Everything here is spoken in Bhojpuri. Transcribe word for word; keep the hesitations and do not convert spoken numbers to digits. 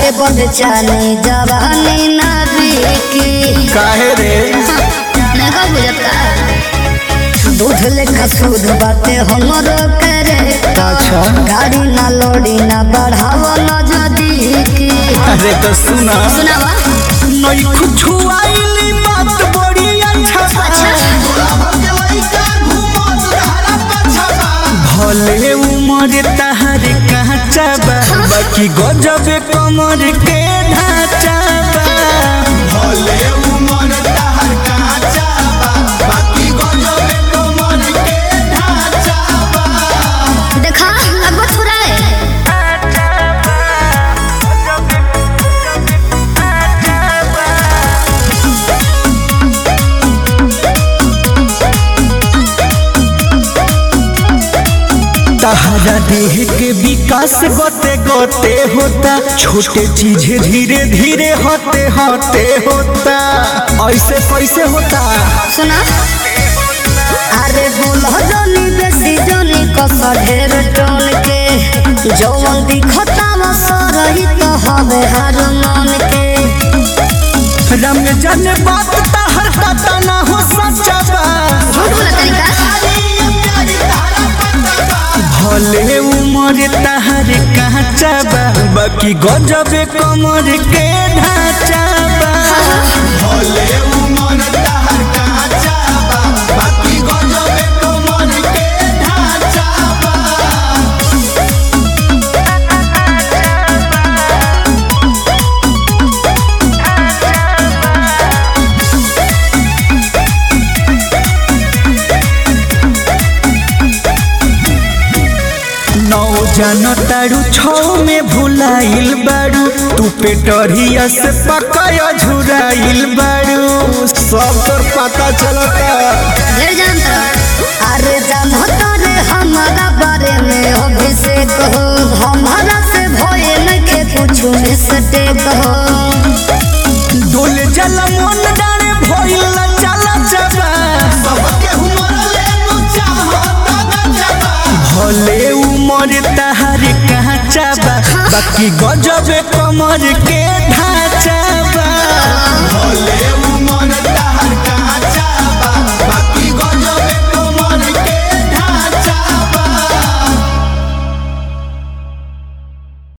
बाटे बंद चानी जवानी ना बिकी काहे रे नहीं का बुझता दूध लेखा सूद बाटे हमरो करे अच्छा गाड़ी ना लोड़ी ना बढ़ावा ना जदी की अरे तो सुना सुनावा नहीं कुछ आईली बात बड़ी अच्छा भले उमर तहर काचा बा बाकी गजब कमर के ढांचा बा भले उमर तहर काचा बा बाकी गजब कमर के ढांचा बा देखा अब थोड़ा है तहरा देह के विकास गोते गोते होता छोटे चीजें धीरे धीरे होते होते होता ऐसे कैसे होता सुना अरे बोलो जोनी बेसी जोनी कसा ढेर टोन के जौन दिखता वो सरही तो हवे हर मन के रम जन बात तहर पता ना हो सच्चा बा झूठ बोला तरीका भले उमर तहर काचा बा बाकी गजब कमर के ढांचा बा भले उमर तहर काचा बा बाकी गजब कमर के ढांचा बा नौ जानो तारू छौ में भुलाइल बारू तू पेटरिया से पकाया झुराइल बारू सब तोर पता चलता ढेर जानता अरे जानता रे हमारा बारे में अभिषेक हो हमारा से भय नखे कुछ मिस्टेक हो डोल जल मन डारे भइल चला चबा सबके हुमर ले नु चाहता जबा भले उमर तहर काचा बा बाकी गजब कमर के ढांचा